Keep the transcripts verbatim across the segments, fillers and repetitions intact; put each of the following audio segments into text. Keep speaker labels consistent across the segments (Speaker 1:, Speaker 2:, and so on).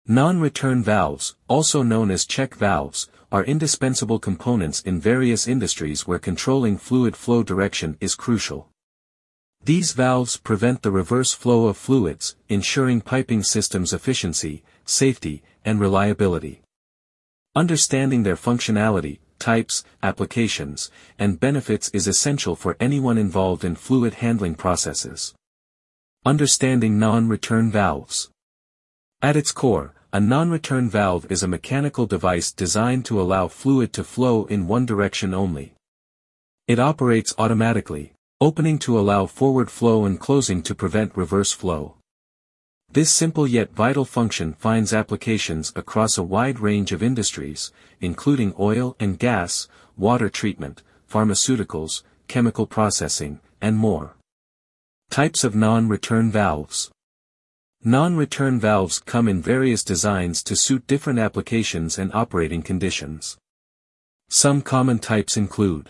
Speaker 1: Non-return valves, also known as check valves, are indispensable components in various industries where controlling fluid flow direction is crucial. These valves prevent the reverse flow of fluids, ensuring piping systems' efficiency, safety, and reliability. Understanding their functionality, types, applications, and benefits is essential for anyone involved in fluid handling processes. Understanding non-return valves. At its core, a non-return valve is a mechanical device designed to allow fluid to flow in one direction only. It operates automatically, opening to allow forward flow and closing to prevent reverse flow. This simple yet vital function finds applications across a wide range of industries, including oil and gas, water treatment, pharmaceuticals, chemical processing, and more. Types of non-return valves. Non-return valves come in various designs to suit different applications and operating conditions. Some common types include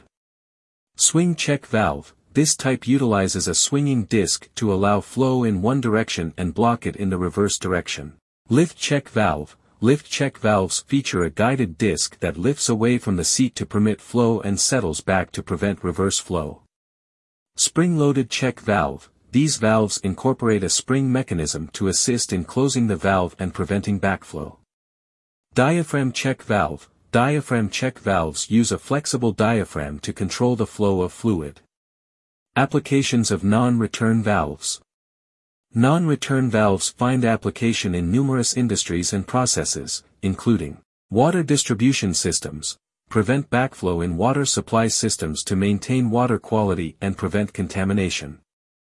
Speaker 1: swing check valve. This type utilizes a swinging disc to allow flow in one direction and block it in the reverse direction. Lift check valve. Lift check valves feature a guided disc that lifts away from the seat to permit flow and settles back to prevent reverse flow. Spring-loaded check valve. These valves incorporate a spring mechanism to assist in closing the valve and preventing backflow. Diaphragm check valve. Diaphragm check valves use a flexible diaphragm to control the flow of fluid. Applications of non-return valves. Non-return valves find application in numerous industries and processes, including water distribution systems, prevent backflow in water supply systems to maintain water quality and prevent contamination.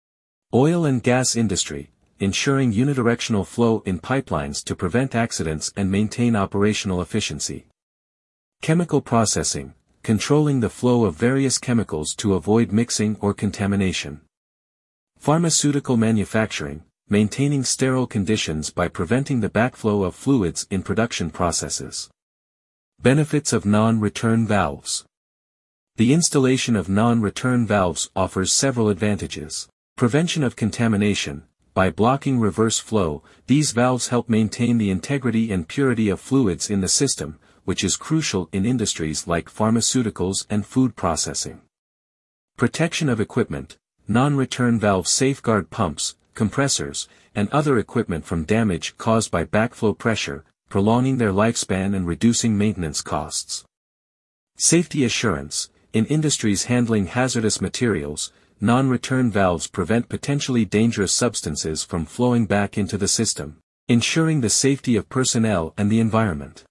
Speaker 1: Oil and gas industry, ensuring unidirectional flow in pipelines to prevent accidents and maintain operational efficiency. Chemical processing, controlling the flow of various chemicals to avoid mixing or contamination. Pharmaceutical manufacturing, maintaining sterile conditions by preventing the backflow of fluids in production processes. Benefits of non-return valves. The installation of non-return valves offers several advantages. Prevention of contamination. By blocking reverse flow, these valves help maintain the integrity and purity of fluids in the system, which is crucial in industries like pharmaceuticals and food processing. Protection of equipment. Non-return valves safeguard pumps, compressors, and other equipment from damage caused by backflow pressure, prolonging their lifespan and reducing maintenance costs. Safety assurance. In industries handling hazardous materials, non-return valves prevent potentially dangerous substances from flowing back into the system, ensuring the safety of personnel and the environment.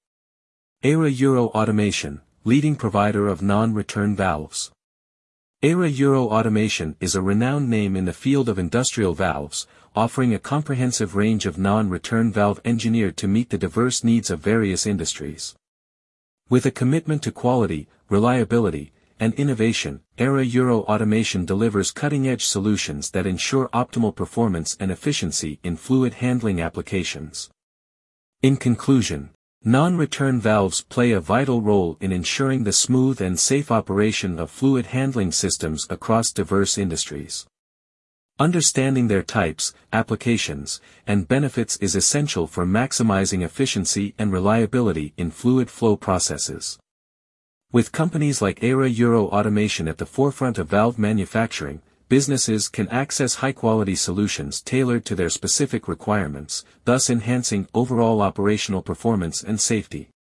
Speaker 1: Era Euro Automation, leading provider of non-return valves. Era Euro Automation is a renowned name in the field of industrial valves, offering a comprehensive range of non-return valve engineered to meet the diverse needs of various industries. With a commitment to quality, reliability, and innovation, Era Euro Automation delivers cutting-edge solutions that ensure optimal performance and efficiency in fluid handling applications. In conclusion, non-return valves play a vital role in ensuring the smooth and safe operation of fluid handling systems across diverse industries. Understanding their types, applications, and benefits is essential for maximizing efficiency and reliability in fluid flow processes. With companies like Era Euro Automation at the forefront of valve manufacturing, businesses can access high-quality solutions tailored to their specific requirements, thus enhancing overall operational performance and safety.